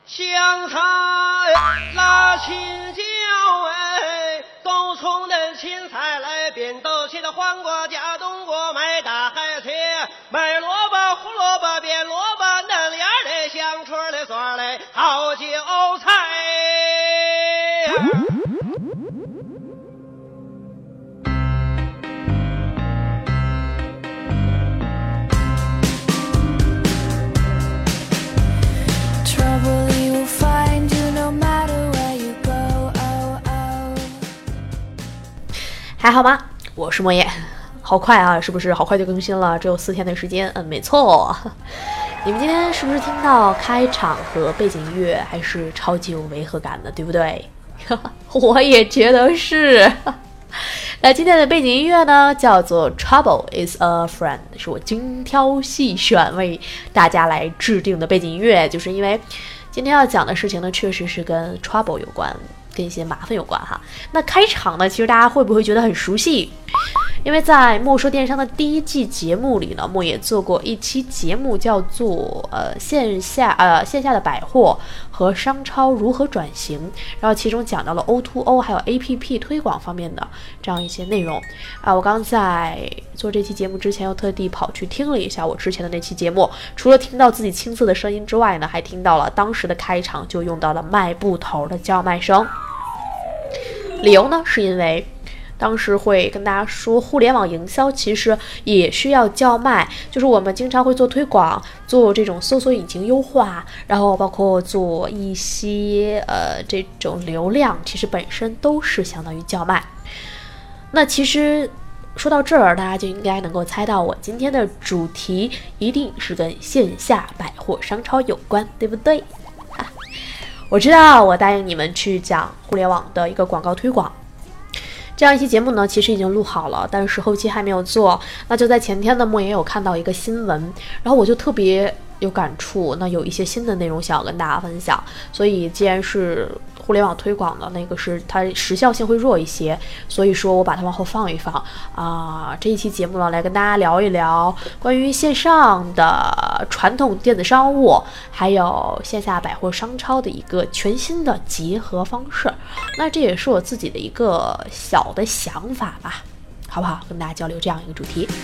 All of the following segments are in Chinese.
香菜拉青椒冬虫的芹菜来扁豆切的黄瓜加冬瓜买大海菜买萝卜胡萝卜变萝卜嫩芽的香椿的蒜嘞好韭菜。 还好吗？我是莫言。好快啊，是不是好快就更新了？只有4天的时间。没错。你们今天是不是听到开场和背景音乐还是超级有违和感的，对不对？我也觉得是。那今天的背景音乐呢，叫做 Trouble is a Friend， 是我精挑细选为大家来制定的背景音乐，就是因为今天要讲的事情呢，确实是跟 Trouble 有关，跟一些麻烦有关哈。那开场呢，其实大家会不会觉得很熟悉？因为在莫说电商的第1季节目里呢，莫也做过一期节目，叫做线下的百货和商超如何转型，然后其中讲到了 O2O 还有 APP 推广方面的这样一些内容我刚在做这期节目之前，又特地跑去听了一下我之前的那期节目，除了听到自己青涩的声音之外呢，还听到了当时的开场就用到了卖布头的叫卖声。理由呢，是因为当时会跟大家说，互联网营销其实也需要叫卖，就是我们经常会做推广，做这种搜索引擎优化，然后包括做一些这种流量，其实本身都是相当于叫卖。那其实说到这儿，大家就应该能够猜到我今天的主题一定是跟线下百货商超有关，对不对？我知道我答应你们去讲互联网的一个广告推广，这样一期节目呢，其实已经录好了，但是后期还没有做。那就在前天呢，莫也有看到一个新闻，然后我就特别有感触，那有一些新的内容想要跟大家分享。所以既然是互联网推广的那个是它时效性会弱一些，所以说我把它往后放一放这一期节目呢，来跟大家聊一聊关于线上的传统电子商务还有线下百货商超的一个全新的结合方式。那这也是我自己的一个小的想法吧，好不好？跟大家交流这样一个主题。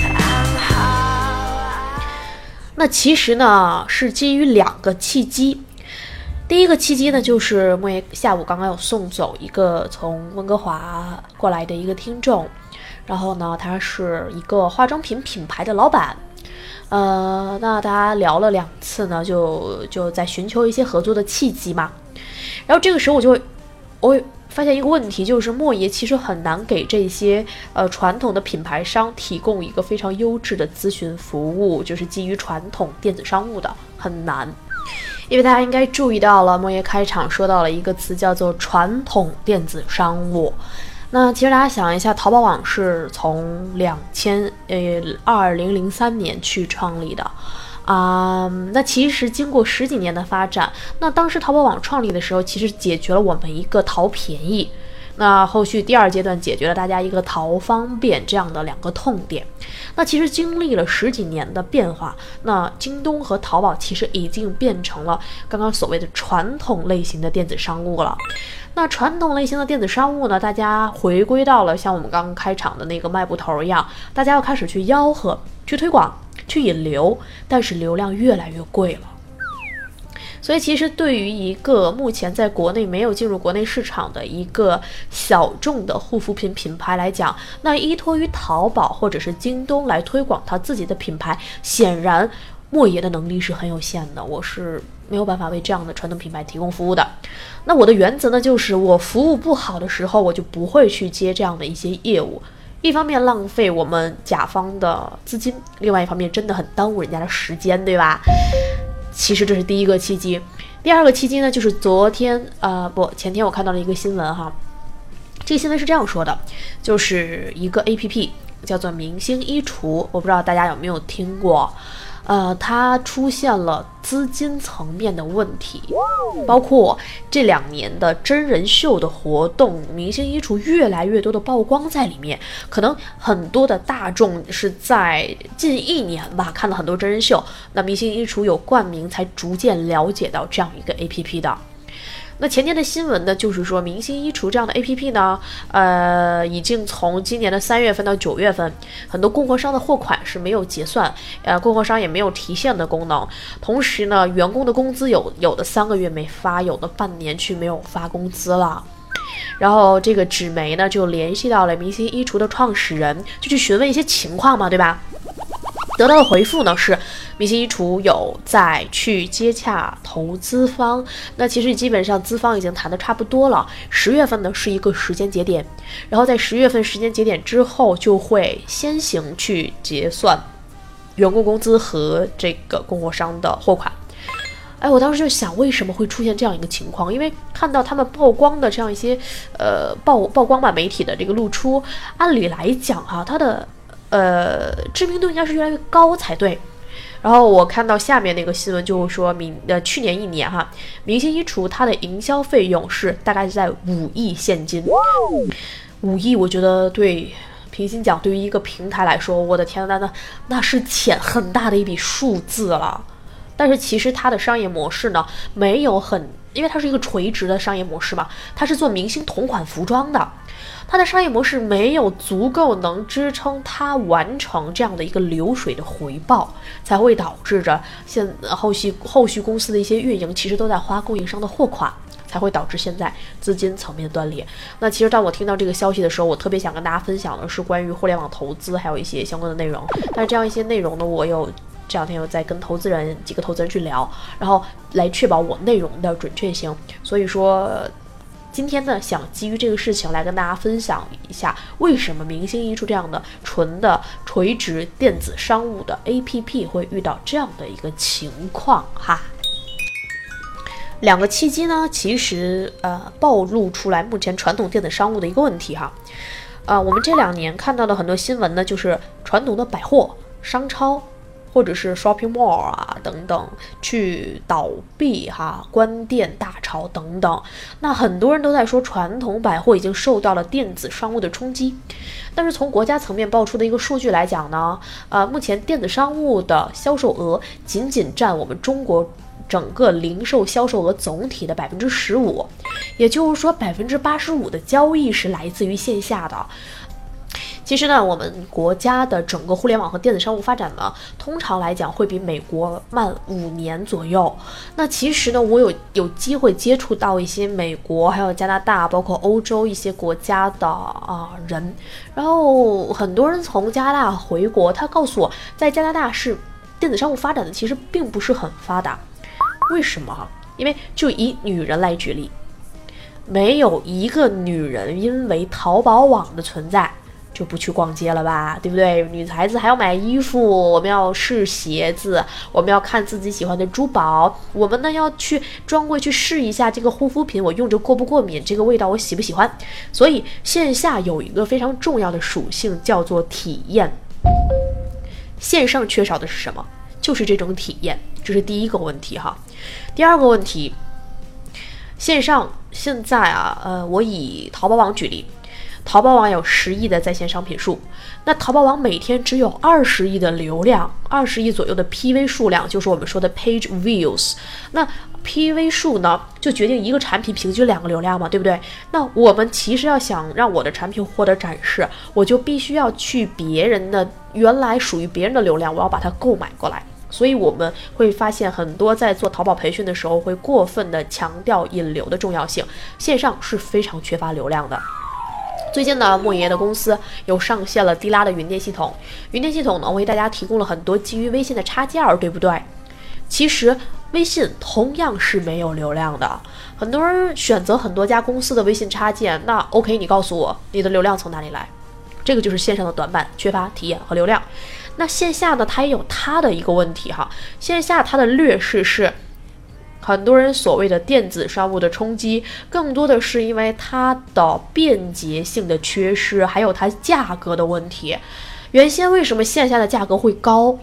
那其实呢是基于2个契机。第一个契机呢，就是莫言下午刚刚有送走一个从温哥华过来的一个听众，然后呢，他是一个化妆品品牌的老板，那大家聊了2次呢，就在寻求一些合作的契机嘛。然后这个时候我发现一个问题，就是莫爷其实很难给这些传统的品牌商提供一个非常优质的咨询服务，就是基于传统电子商务的，很难。因为大家应该注意到了，莫爷开场说到了一个词叫做传统电子商务。那其实大家想一下，淘宝网是从2003年去创立的那其实经过10几年的发展，那当时淘宝网创立的时候，其实解决了我们一个淘便宜，那后续第2阶段解决了大家一个淘方便这样的2个痛点。那其实经历了10几年的变化，那京东和淘宝其实已经变成了刚刚所谓的传统类型的电子商务了。那传统类型的电子商务呢，大家回归到了像我们刚刚开场的那个卖布头一样，大家要开始去吆喝、去推广、去引流，但是流量越来越贵了。所以其实对于一个目前在国内没有进入国内市场的一个小众的护肤品品牌来讲，那依托于淘宝或者是京东来推广它自己的品牌，显然莫爷的能力是很有限的，我是没有办法为这样的传统品牌提供服务的。那我的原则呢，就是我服务不好的时候，我就不会去接这样的一些业务。一方面浪费我们甲方的资金，另外一方面真的很耽误人家的时间，对吧？其实这是第一个契机。第2个契机呢，就是前天我看到了一个新闻哈。这个新闻是这样说的，就是一个 APP 叫做明星衣橱，我不知道大家有没有听过。 它出现了资金层面的问题，包括这2年的真人秀的活动，明星衣橱越来越多的曝光在里面。可能很多的大众是在近1年吧看了很多真人秀，那明星衣橱有冠名才逐渐了解到这样一个 APP 的。那前天的新闻呢，就是说明星衣橱这样的 APP 呢，已经从今年的3月份到9月份，很多供货商的货款是没有结算，供货商也没有提现的功能。同时呢，员工的工资有的3个月没发，有的半年去没有发工资了。然后这个纸媒呢就联系到了明星衣橱的创始人，就去询问一些情况嘛，对吧？得到的回复呢是，明星衣橱有在去接洽投资方，那其实基本上资方已经谈得差不多了。10月份呢是一个时间节点，然后在10月份时间节点之后，就会先行去结算员工工资和这个供货商的货款。我当时就想，为什么会出现这样一个情况？因为看到他们曝光的这样一些曝光吧媒体的这个露出，按理来讲哈，它的知名度应该是越来越高才对。然后我看到下面那个新闻就是说去年1年哈，明星衣橱它的营销费用是大概是在5亿现金。5亿我觉得平心讲，对于一个平台来说，我的天呐，那是很大的一笔数字了。但是其实它的商业模式呢，没有因为它是一个垂直的商业模式嘛，它是做明星同款服装的，它的商业模式没有足够能支撑它完成这样的一个流水的回报，才会导致着后续公司的一些运营其实都在花供应商的货款，才会导致现在资金层面的断裂。那其实当我听到这个消息的时候，我特别想跟大家分享的是关于互联网投资还有一些相关的内容，但是这样一些内容呢，我这2天有在跟几个投资人去聊，然后来确保我内容的准确性。所以说今天呢，想基于这个事情来跟大家分享一下，为什么明星衣橱这样的纯的垂直电子商务的 APP 会遇到这样的一个情况哈。2个契机呢，其实暴露出来目前传统电子商务的一个问题哈。我们这2年看到的很多新闻呢，就是传统的百货商超或者是 shopping mall 啊等等去倒闭哈，关店大潮等等。那很多人都在说传统百货已经受到了电子商务的冲击，但是从国家层面爆出的一个数据来讲呢，目前电子商务的销售额仅占我们中国整个零售销售额总体的15%，也就是说85%的交易是来自于线下的。其实呢，我们国家的整个互联网和电子商务发展呢，通常来讲会比美国慢5年左右。那其实呢，我有机会接触到一些美国还有加拿大包括欧洲一些国家的人，然后很多人从加拿大回国，他告诉我在加拿大是电子商务发展的其实并不是很发达。为什么？因为就以女人来举例，没有一个女人因为淘宝网的存在就不去逛街了吧，对不对？女孩子还要买衣服，我们要试鞋子，我们要看自己喜欢的珠宝，我们呢要去专柜去试一下这个护肤品我用着过不过敏，这个味道我喜不喜欢。所以线下有一个非常重要的属性叫做体验，线上缺少的是什么？就是这种体验，这是第一个问题哈。第二个问题，线上现在我以淘宝网举例，淘宝网有10亿的在线商品数，那淘宝网每天只有20亿的流量，20亿左右的 PV 数量，就是我们说的 page views。那 PV 数呢，就决定一个产品平均2个流量嘛，对不对？那我们其实要想让我的产品获得展示，我就必须要去别人的原来属于别人的流量，我要把它购买过来。所以我们会发现很多在做淘宝培训的时候会过分的强调引流的重要性，线上是非常缺乏流量的。最近呢，莫爷爷的公司有上线了滴拉的云店系统，云店系统呢为大家提供了很多基于微信的插件，对不对？其实微信同样是没有流量的，很多人选择很多家公司的微信插件，那 OK， 你告诉我你的流量从哪里来？这个就是线上的短板，缺乏体验和流量。那线下呢，它也有它的一个问题哈，线下它的劣势是很多人所谓的电子商务的冲击，更多的是因为它的便捷性的缺失，还有它价格的问题。原先为什么线下的价格会高？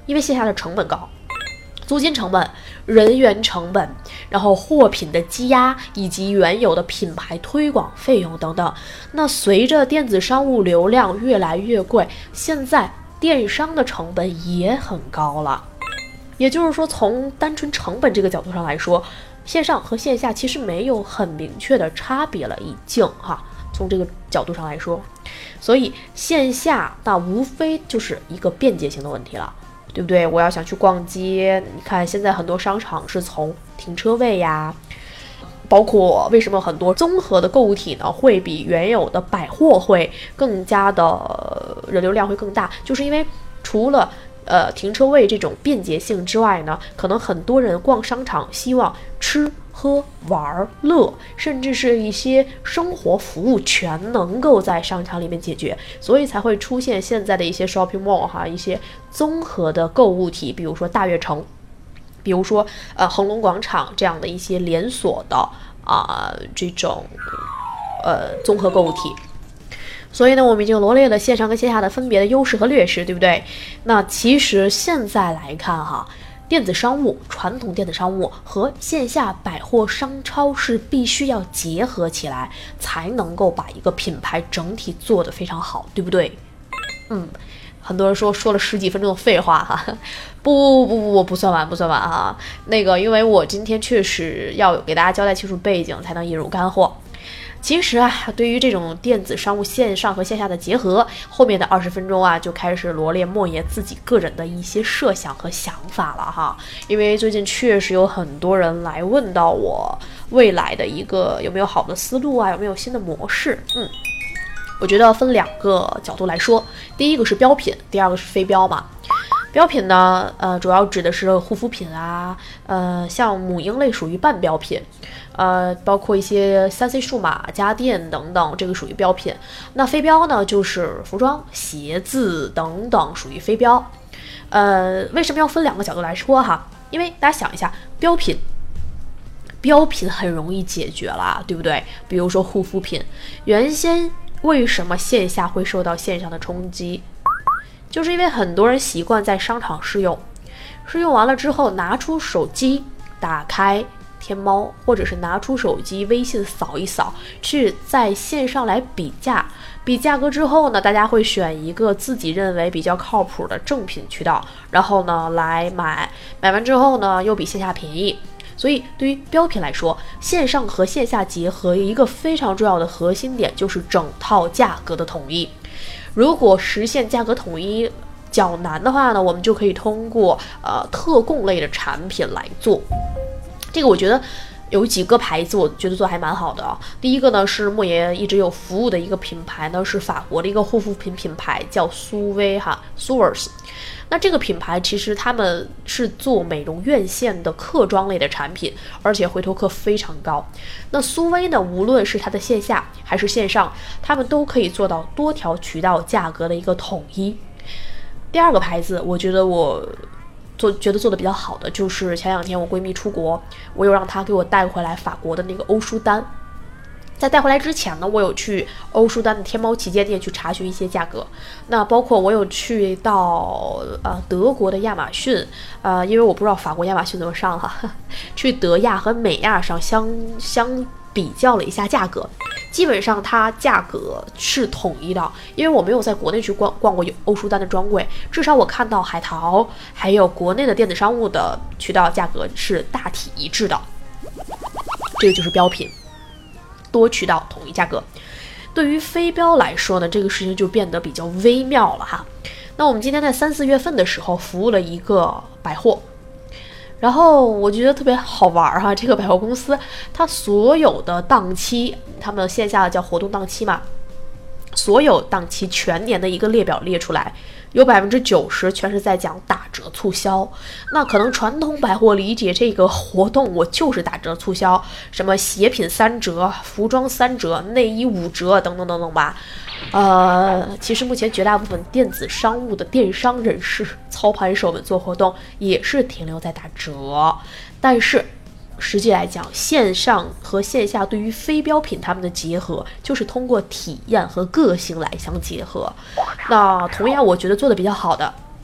因为线下的成本高，租金成本、人员成本，然后货品的积压以及原有的品牌推广费用等等。那随着电子商务流量越来越贵，现在电商的成本也很高了。也就是说，从单纯成本这个角度上来说，线上和线下其实没有很明确的差别了，已经哈。从这个角度上来说，所以线下那无非就是一个便捷性的问题了，对不对？我要想去逛街，你看现在很多商场是从停车位呀，包括为什么很多综合的购物体呢会比原有的百货会更加的人流量会更大，就是因为除了停车位这种便捷性之外呢，可能很多人逛商场希望吃喝玩乐，甚至是一些生活服务全能够在商场里面解决，所以才会出现现在的一些 shopping mall 哈，一些综合的购物体，比如说大悦城，比如说恒隆广场这样的一些连锁的这种综合购物体。所以呢，我们已经罗列了线上跟线下的分别的优势和劣势，对不对？那其实现在来看哈，电子商务、传统电子商务和线下百货商超是必须要结合起来，才能够把一个品牌整体做得非常好，对不对？很多人说了10几分钟的废话哈，不算完啊。那个，因为我今天确实要给大家交代清楚背景，才能引入干货。其实对于这种电子商务线上和线下的结合，后面的20分钟就开始罗列莫爷自己个人的一些设想和想法了哈。因为最近确实有很多人来问到我未来的一个有没有好的思路有没有新的模式。我觉得分2个角度来说，第一个是标品，第二个是非标嘛。标品呢，主要指的是护肤品像母婴类属于半标品，包括一些3C 数码家电等等，这个属于标品。那非标呢，就是服装、鞋子等等属于非标。为什么要分2个角度来说哈？因为大家想一下，标品很容易解决啦，对不对？比如说护肤品，原先为什么线下会受到线上的冲击？就是因为很多人习惯在商场试用完了之后，拿出手机打开天猫，或者是拿出手机微信扫一扫，去在线上来比价格之后呢，大家会选一个自己认为比较靠谱的正品渠道，然后呢来买完之后呢又比线下便宜。所以对于标品来说，线上和线下结合一个非常重要的核心点就是整套价格的统一。如果实现价格统一较难的话呢，我们就可以通过特供类的产品来做。这个我觉得有几个牌子，我觉得做还蛮好的。第一个呢是莫爷一直有服务的一个品牌呢，是法国的一个护肤品品牌，叫苏薇Suvers。那这个品牌其实他们是做美容院线的客装类的产品，而且回头客非常高。那苏薇呢，无论是它的线下还是线上，他们都可以做到多条渠道价格的一个统一。第2个牌子，我觉得做的比较好的，就是前2天我闺蜜出国，我有让她给我带回来法国的那个欧舒丹。在带回来之前呢，我有去欧舒丹的天猫旗舰店去查询一些价格。那包括我有去到德国的亚马逊，因为我不知道法国亚马逊怎么上去德亚和美亚上相比较了一下价格，基本上它价格是统一的。因为我没有在国内去逛过欧舒丹的专柜，至少我看到海淘还有国内的电子商务的渠道价格是大体一致的。这个就是标品，多渠道统一价格。对于非标来说呢，这个事情就变得比较微妙了哈。那我们今天在3、4月份的时候服务了一个百货，然后我觉得特别好玩哈。这个百货公司它所有的档期，他们线下叫活动档期嘛，所有档期全年的一个列表列出来，有90%全是在讲打折促销。那可能传统百货理解这个活动，我就是打折促销，什么鞋品3折、服装3折、内衣5折等等等等吧。其实目前绝大部分电子商务的电商人士、操盘手们做活动也是停留在打折，但是实际来讲，线上和线下对于非标品它们的结合，就是通过体验和个性来相结合。那同样我觉得做的比较好的，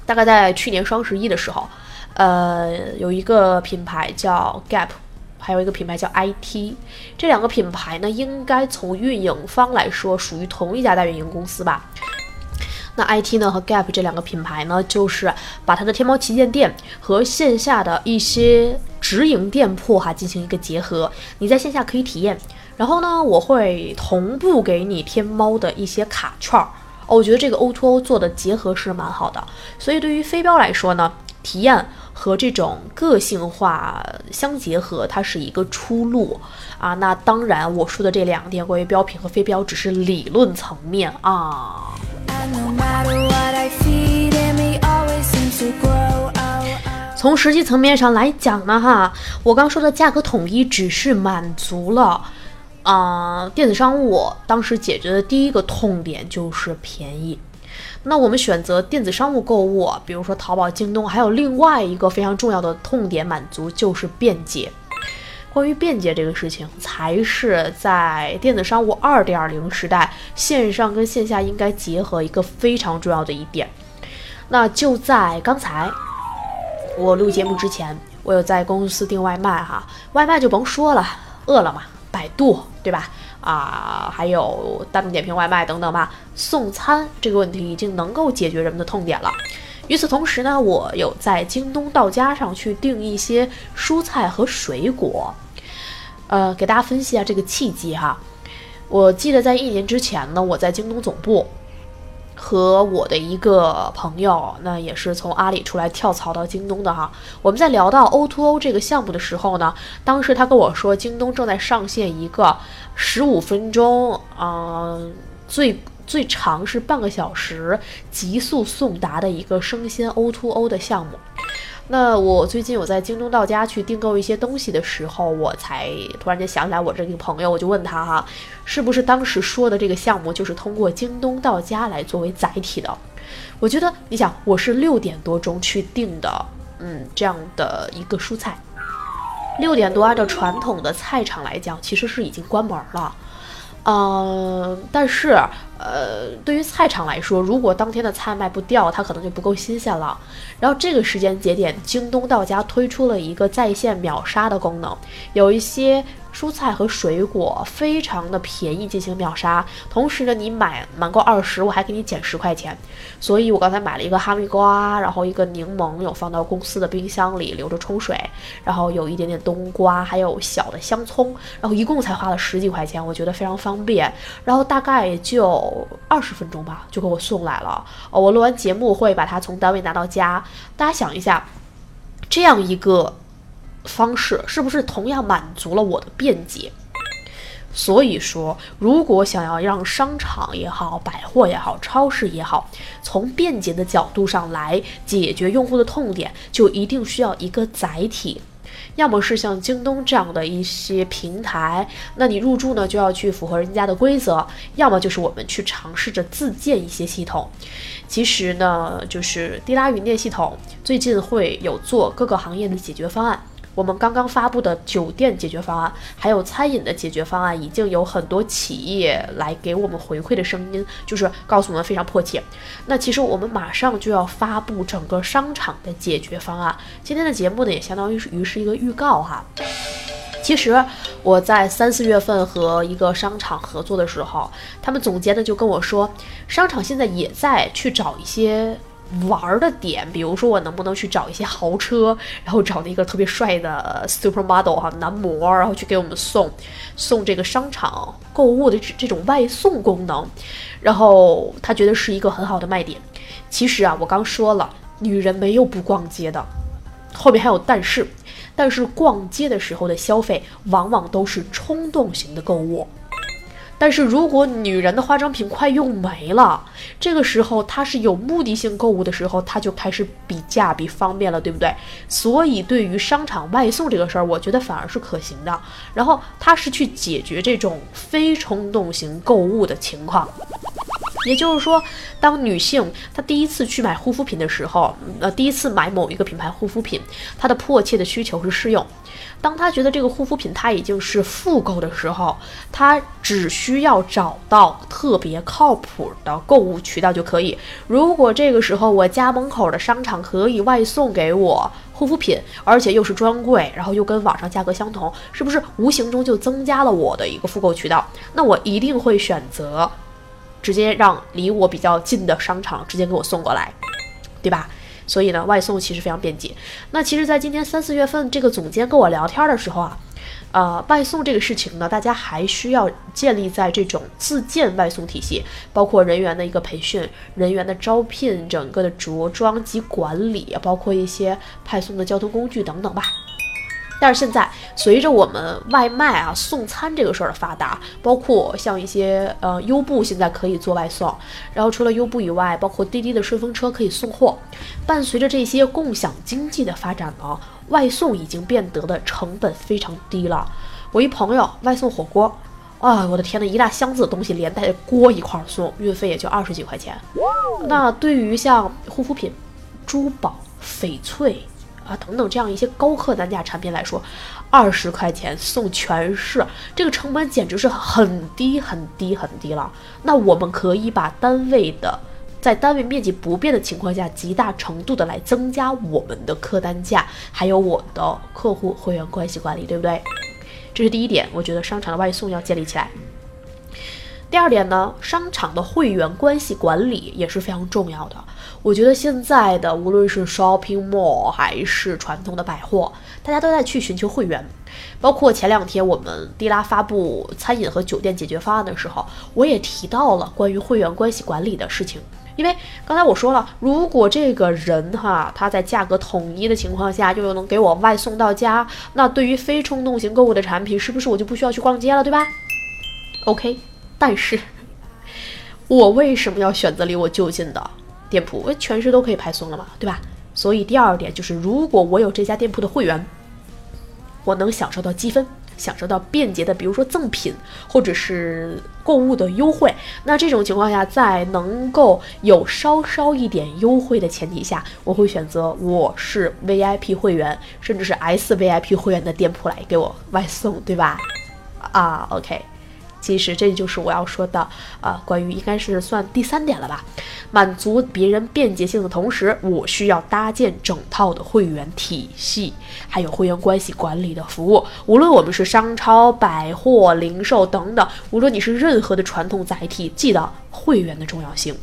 大概在去年双11的时候，有一个品牌叫 Gap， 还有一个品牌叫 IT， 这两个品牌呢，应该从运营方来说属于同一家代运营公司吧。那 IT 呢和 Gap 这两个品牌呢，就是把它的天猫旗舰店和线下的一些直营店铺进行一个结合，你在线下可以体验，然后呢，我会同步给你天猫的一些卡券。我觉得这个 O2O 做的结合是蛮好的，所以对于飞镖来说呢，体验和这种个性化相结合，它是一个出路啊。那当然，我说的这2点关于标品和飞镖只是理论层面啊。从实际层面上来讲呢，我刚说的价格统一只是满足了电子商务当时解决的第一个痛点，就是便宜。那我们选择电子商务购物，比如说淘宝、京东，还有另外一个非常重要的痛点满足，就是便捷。关于便捷这个事情，才是在电子商务 2.0 时代，线上跟线下应该结合一个非常重要的一点。那就在刚才我录节目之前，我有在公司订外卖外卖就甭说了，饿了么、百度，对吧？还有大众点评外卖等等吧。送餐这个问题已经能够解决人们的痛点了。与此同时呢，我有在京东到家上去订一些蔬菜和水果。给大家分析一下这个契机我记得在1年之前呢，我在京东总部和我的一个朋友，那也是从阿里出来跳槽到京东的我们在聊到 O2O 这个项目的时候呢，当时他跟我说，京东正在上线一个15分钟，最长是半个小时极速送达的一个生鲜 O2O 的项目。那我最近有在京东到家去订购一些东西的时候，我才突然间想起来我这个朋友，我就问他是不是当时说的这个项目就是通过京东到家来作为载体的。我觉得你想，我是6点多钟去订的这样的一个蔬菜，6点多按照传统的菜场来讲其实是已经关门了。但是对于菜场来说，如果当天的菜卖不掉，它可能就不够新鲜了。然后这个时间节点，京东到家推出了一个在线秒杀的功能，有一些蔬菜和水果非常的便宜进行秒杀，同时呢，你满够20，我还给你减10块钱。所以我刚才买了一个哈密瓜，然后一个柠檬有放到公司的冰箱里留着冲水，然后有一点点冬瓜，还有小的香葱，然后一共才花了10几块钱，我觉得非常方便。然后大概就20分钟吧，就给我送来了。我录完节目会把它从单位拿到家。大家想一下，这样一个方式是不是同样满足了我的便捷？所以说，如果想要让商场也好、百货也好、超市也好，从便捷的角度上来解决用户的痛点，就一定需要一个载体。要么是像京东这样的一些平台，那你入驻呢就要去符合人家的规则；要么就是我们去尝试着自建一些系统。其实呢，就是滴拉云店系统最近会有做各个行业的解决方案。我们刚刚发布的酒店解决方案，还有餐饮的解决方案，已经有很多企业来给我们回馈的声音，就是告诉我们非常迫切。那其实我们马上就要发布整个商场的解决方案。今天的节目呢，也相当于是一个预告其实我在3、4月份和一个商场合作的时候，他们总监呢就跟我说，商场现在也在去找一些玩的点，比如说我能不能去找一些豪车，然后找那个特别帅的 supermodel 男模，然后去给我们送这个商场购物的这种外送功能，然后他觉得是一个很好的卖点。其实我刚说了，女人没有不逛街的，后面还有但是逛街的时候的消费往往都是冲动型的购物。但是如果女人的化妆品快用没了，这个时候她是有目的性购物的时候，她就开始比价比方便了，对不对？所以对于商场外送这个事儿，我觉得反而是可行的。然后它是去解决这种非冲动型购物的情况。 也就是说，当女性她第一次去买护肤品的时候，第一次买某一个品牌护肤品，她的迫切的需求是试用。当她觉得这个护肤品它已经是复购的时候，她只需要找到特别靠谱的购物渠道就可以。如果这个时候我家门口的商场可以外送给我护肤品，而且又是专柜，然后又跟网上价格相同，是不是无形中就增加了我的一个复购渠道？那我一定会选择直接让离我比较近的商场直接给我送过来，对吧？所以呢，外送其实非常便捷。那其实在今年3、4月份，这个总监跟我聊天的时候啊，外送这个事情呢，大家还需要建立在这种自建外送体系，包括人员的一个培训、人员的招聘、整个的着装及管理，包括一些派送的交通工具等等吧。但是现在随着我们外卖送餐这个事儿的发达，包括像一些优步现在可以做外送，然后除了优步以外，包括滴滴的顺风车可以送货。伴随着这些共享经济的发展呢，外送已经变得的成本非常低了。我一朋友外送火锅，我的天呐，一大箱子的东西连带着锅一块送，运费也就20几块钱。那对于像护肤品、珠宝、翡翠等等这样一些高客单价产品来说，20块钱送全市，这个成本简直是很低很低很低了。那我们可以把在单位面积不变的情况下，极大程度的来增加我们的客单价，还有我的客户会员关系管理，对不对？这是第一点，我觉得商场的外送要建立起来。第二点呢，商场的会员关系管理也是非常重要的。我觉得现在的无论是 shopping mall 还是传统的百货，大家都在去寻求会员。包括前2天我们迪拉发布餐饮和酒店解决方案的时候，我也提到了关于会员关系管理的事情。因为刚才我说了，如果这个人他在价格统一的情况下又能给我外送到家，那对于非冲动型购物的产品，是不是我就不需要去逛街了，对吧？ OK， 但是我为什么要选择离我就近的店铺？我全市都可以派送了嘛，对吧？所以第二点就是，如果我有这家店铺的会员，我能享受到积分，享受到便捷的比如说赠品或者是购物的优惠。那这种情况下，在能够有稍稍一点优惠的前提下，我会选择我是 VIP 会员甚至是 SVIP 会员的店铺来给我外送，对吧？OK，其实这就是我要说的关于应该是算第3点了吧。满足别人便捷性的同时，我需要搭建整套的会员体系，还有会员关系管理的服务。无论我们是商超、百货、零售等等，无论你是任何的传统载体，记得会员的重要性。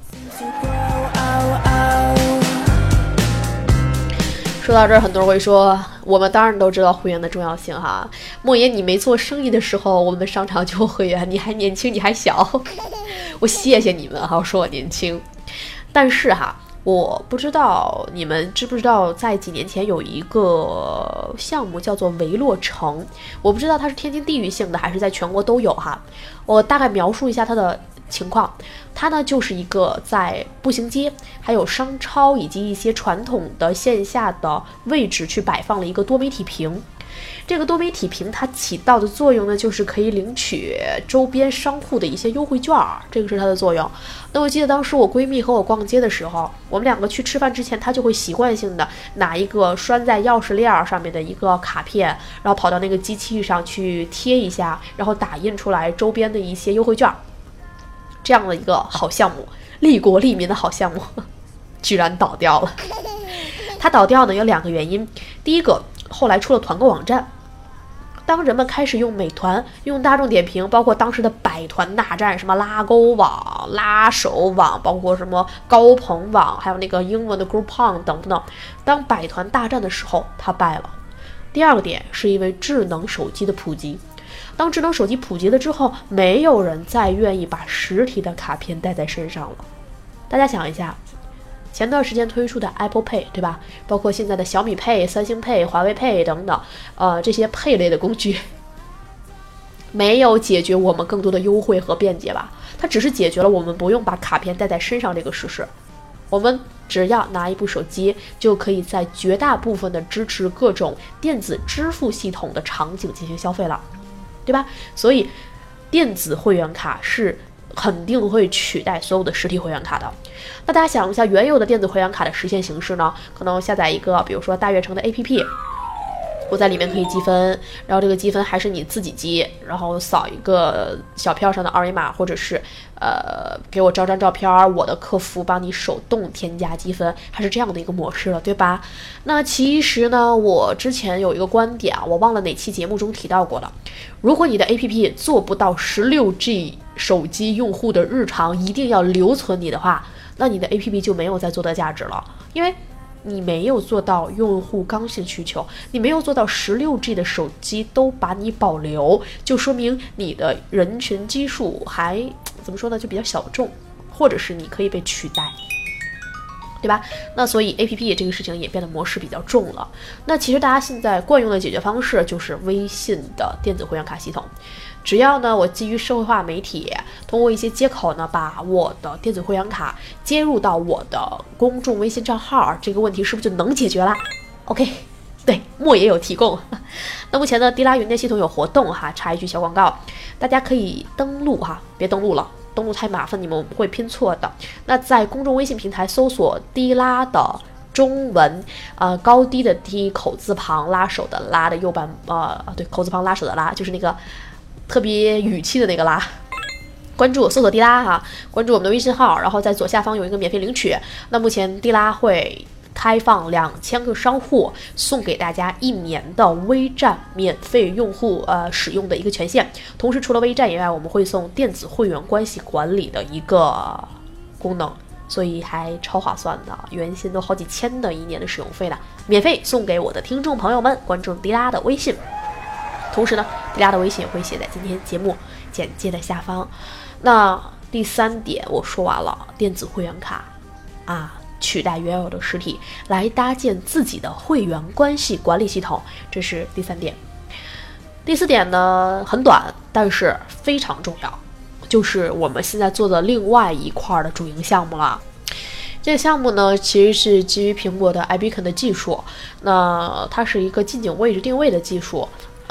说到这儿，很多人会说，我们当然都知道会员的重要性哈。莫言，你没做生意的时候，我们商场就有会员，你还年轻，你还小。我谢谢你们哈，说我年轻。但是我不知道你们知不知道，在几年前有一个项目叫做维洛城，我不知道它是天津地域性的还是在全国都有哈。我大概描述一下它的情况。它呢就是一个在步行街还有商超以及一些传统的线下的位置去摆放了一个多媒体屏。这个多媒体屏它起到的作用呢，就是可以领取周边商户的一些优惠券，这个是它的作用。那我记得当时我闺蜜和我逛街的时候，我们2个去吃饭之前，她就会习惯性的拿一个拴在钥匙链上面的一个卡片，然后跑到那个机器上去贴一下，然后打印出来周边的一些优惠券。这样的一个好项目，利国利民的好项目居然倒掉了。它倒掉呢有2个原因。第一个，后来出了团购网站，当人们开始用美团、用大众点评，包括当时的百团大战，什么拉勾网、拉手网，包括什么高朋网，还有那个英文的 Groupon 等等，当百团大战的时候它败了。第2个点是因为智能手机的普及。当智能手机普及了之后，没有人再愿意把实体的卡片带在身上了。大家想一下，前段时间推出的 Apple Pay， 对吧？包括现在的小米 Pay、三星 Pay、华为 Pay 等等，这些 Pay 类的工具，没有解决我们更多的优惠和便捷吧？它只是解决了我们不用把卡片带在身上这个事实。我们只要拿一部手机，就可以在绝大部分的支持各种电子支付系统的场景进行消费了。对吧？所以电子会员卡是肯定会取代所有的实体会员卡的。那大家想一下，原有的电子会员卡的实现形式呢，可能下载一个比如说大悦城的 APP，我在里面可以积分，然后这个积分还是你自己积，然后扫一个小票上的二维码，或者是给我照张照片，我的客服帮你手动添加积分，还是这样的一个模式了，对吧？那其实呢，我之前有一个观点啊，我忘了哪期节目中提到过了。如果你的 APP 做不到 16G 手机用户的日常一定要留存你的话，那你的 APP 就没有再做的价值了，因为你没有做到用户刚性需求，你没有做到 16G 的手机都把你保留，就说明你的人群基数还怎么说呢，就比较小众，或者是你可以被取代，对吧？那所以 APP 这个事情也变得模式比较重了。那其实大家现在惯用的解决方式就是微信的电子会员卡系统。只要呢，我基于社会化媒体，通过一些接口呢，把我的电子会员卡接入到我的公众微信账号，这个问题是不是就能解决啦 ？OK， 对，莫也有提供。那目前呢，滴拉云电系统有活动哈，插一句小广告，大家可以登录哈，别登录了，登录太麻烦，你们会拼错的。那在公众微信平台搜索滴拉的中文，高低的低，口字旁拉手的拉的右半，对，口字旁拉手的拉，就是那个特别语气的那个拉，关注搜索滴拉哈，关注我们的微信号，然后在左下方有一个免费领取。那目前滴拉会开放2000个商户，送给大家1年的微站免费用户使用的一个权限。同时除了微站以外，我们会送电子会员关系管理的一个功能，所以还超划算的，原先都好几千的1年的使用费了，免费送给我的听众朋友们。关注滴拉的微信。同时呢，滴拉的微信也会写在今天节目简介的下方。那第3点我说完了，电子会员卡取代原有的实体，来搭建自己的会员关系管理系统，这是第3点。第4点呢很短，但是非常重要，就是我们现在做的另外一块的主营项目了。这个项目呢，其实是基于苹果的 iBeacon 的技术，那它是一个近景位置定位的技术。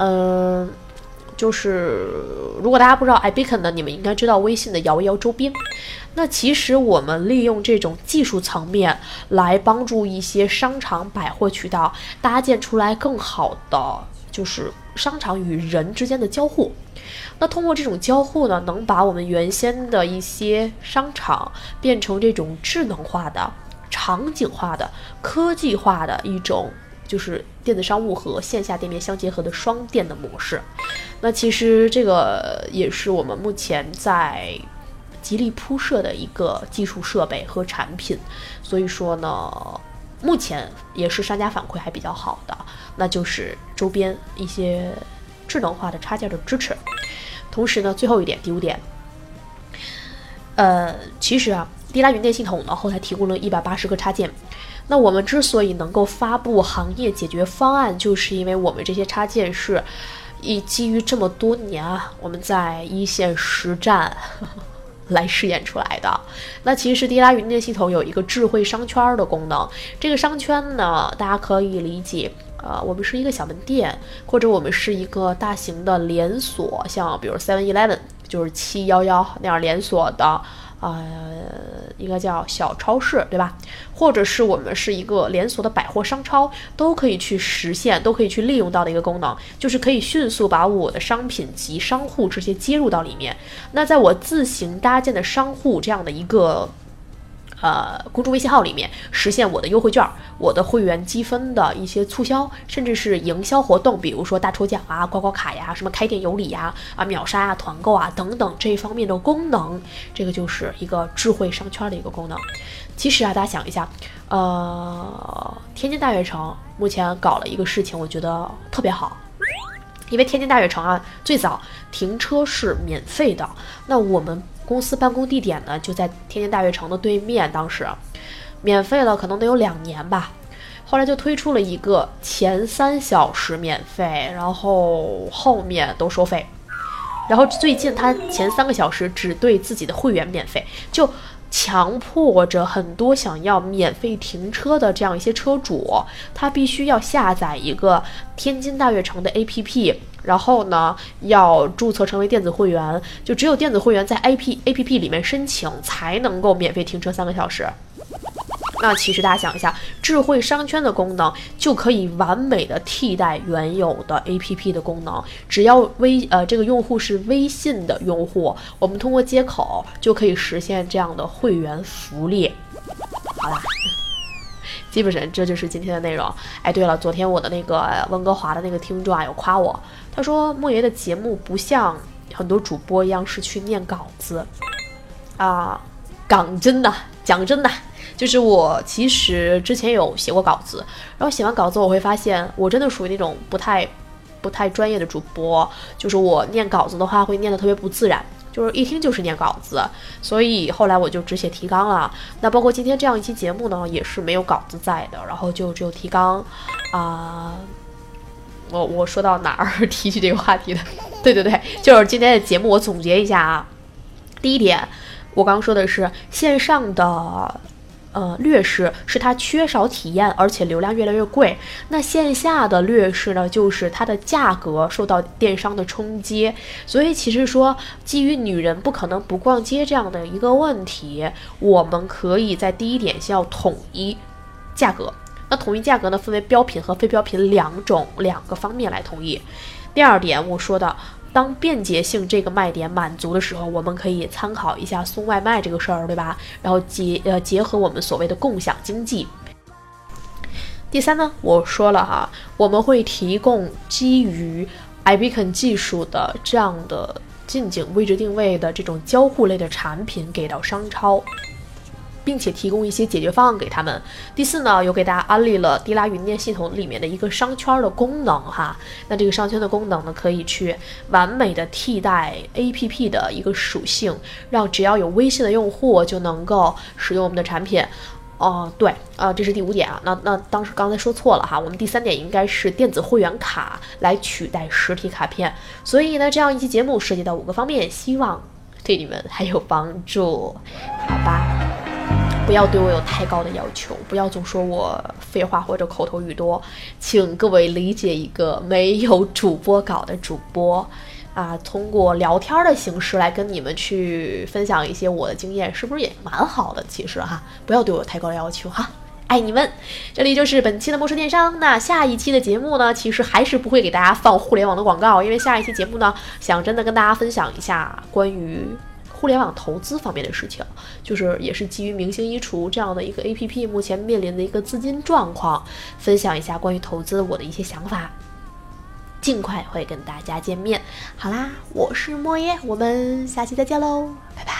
就是如果大家不知道 iBeacon 呢，你们应该知道微信的摇一摇周边。那其实我们利用这种技术层面来帮助一些商场百货渠道搭建出来更好的就是商场与人之间的交互。那通过这种交互呢，能把我们原先的一些商场变成这种智能化的、场景化的、科技化的一种就是电子商务和线下店面相结合的双店的模式。那其实这个也是我们目前在极力铺设的一个技术设备和产品，所以说呢，目前也是商家反馈还比较好的，那就是周边一些智能化的插件的支持。同时呢，最后一点，第5点，其实滴拉云电系统呢后台提供了180个插件。那我们之所以能够发布行业解决方案，就是因为我们这些插件是基于这么多年我们在一线实战来试验出来的。那其实滴拉云电系统有一个智慧商圈的功能，这个商圈呢，大家可以理解我们是一个小门店，或者我们是一个大型的连锁，像比如 7-Eleven 就是711那样连锁的应该叫小超市，对吧？或者是我们是一个连锁的百货商超，都可以去实现，都可以去利用到的一个功能，就是可以迅速把我的商品及商户这些接入到里面。那在我自行搭建的商户这样的一个公众微信号里面，实现我的优惠券、我的会员积分的一些促销，甚至是营销活动，比如说大抽奖刮刮卡呀、什么开店有礼呀、秒杀团购等等这一方面的功能，这个就是一个智慧商圈的一个功能。其实大家想一下，天津大悦城目前搞了一个事情，我觉得特别好。因为天津大悦城最早停车是免费的，那我们公司办公地点呢就在天津大悦城的对面，当时免费了可能得有2年吧，后来就推出了一个前3小时免费，然后后面都收费，然后最近他前3个小时只对自己的会员免费，就强迫着很多想要免费停车的这样一些车主，他必须要下载一个天津大悦城的 APP， 然后呢要注册成为电子会员，就只有电子会员在 APP 里面申请才能够免费停车3个小时。那其实大家想一下，智慧商圈的功能就可以完美的替代原有的 APP 的功能。只要这个用户是微信的用户，我们通过接口就可以实现这样的会员福利。好啦，基本上这就是今天的内容。哎，对了，昨天我的那个温哥华的那个听众啊，有夸我，他说莫爷的节目不像很多主播一样是去念稿子啊，讲真的，就是我其实之前有写过稿子，然后写完稿子我会发现我真的属于那种不太专业的主播，就是我念稿子的话会念得特别不自然，就是一听就是念稿子，所以后来我就只写提纲了。那包括今天这样一期节目呢，也是没有稿子在的，然后就只有提纲啊。我说到哪儿提起这个话题的？对，就是今天的节目我总结一下啊。第一点，我刚刚说的是线上的劣势是它缺少体验，而且流量越来越贵。那线下的劣势呢，就是它的价格受到电商的冲击。所以其实说基于女人不可能不逛街这样的一个问题，我们可以在第一点先要统一价格。那统一价格呢，分为标品和非标品两个方面来统一。第二点我说的，当便捷性这个卖点满足的时候，我们可以参考一下送外卖这个事儿，对吧？然后结合我们所谓的共享经济。第三呢，我说了哈，我们会提供基于 iBeacon 技术的这样的近景位置定位的这种交互类的产品给到商超，并且提供一些解决方案给他们。第四呢，有给大家安利了滴拉云店系统里面的一个商圈的功能哈。那这个商圈的功能呢，可以去完美的替代 APP 的一个属性，让只要有微信的用户就能够使用我们的产品。这是第5点啊。那刚才说错了哈，我们第3点应该是电子会员卡来取代实体卡片。所以呢，这样一期节目涉及到5个方面，希望对你们还有帮助，好吧？不要对我有太高的要求，不要总说我废话或者口头语多，请各位理解一个没有主播稿的主播啊，通过聊天的形式来跟你们去分享一些我的经验，是不是也蛮好的？其实哈，不要对我有太高的要求哈，爱你们。这里就是本期的魔兽电商。那下一期的节目呢，其实还是不会给大家放互联网的广告，因为下一期节目呢，想真的跟大家分享一下关于互联网投资方面的事情，就是也是基于明星衣橱这样的一个 APP 目前面临的一个资金状况，分享一下关于投资我的一些想法，尽快会跟大家见面。好啦，我是莫耶，我们下期再见喽，拜拜。